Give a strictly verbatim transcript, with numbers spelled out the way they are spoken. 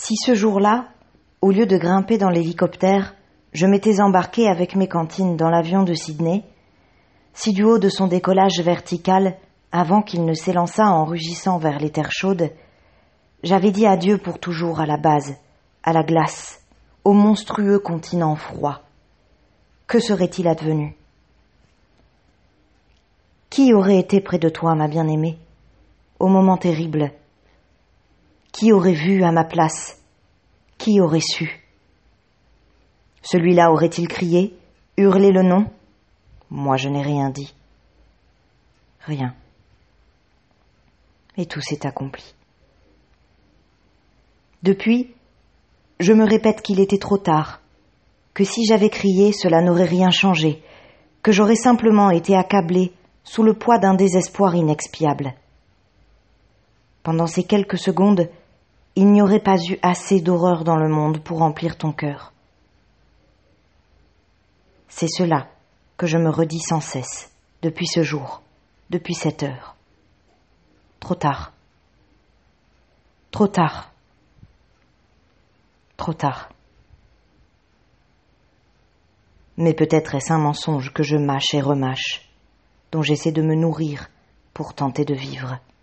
Si ce jour-là, au lieu de grimper dans l'hélicoptère, je m'étais embarqué avec mes cantines dans l'avion de Sydney, si du haut de son décollage vertical, avant qu'il ne s'élançât en rugissant vers les terres chaudes, j'avais dit adieu pour toujours à la base, à la glace, au monstrueux continent froid. Que serait-il advenu? Qui aurait été près de toi, ma bien-aimée, au moment terrible? Qui aurait vu à ma place? Qui aurait su? Celui-là aurait-il crié, hurlé le nom? Moi, je n'ai rien dit. Rien. Et tout s'est accompli. Depuis, je me répète qu'il était trop tard, que si j'avais crié, cela n'aurait rien changé, que j'aurais simplement été accablé sous le poids d'un désespoir inexpiable. Pendant ces quelques secondes, il n'y aurait pas eu assez d'horreur dans le monde pour remplir ton cœur. C'est cela que je me redis sans cesse, depuis ce jour, depuis cette heure. Trop tard. Trop tard. Trop tard. Mais peut-être est-ce un mensonge que je mâche et remâche, dont j'essaie de me nourrir pour tenter de vivre.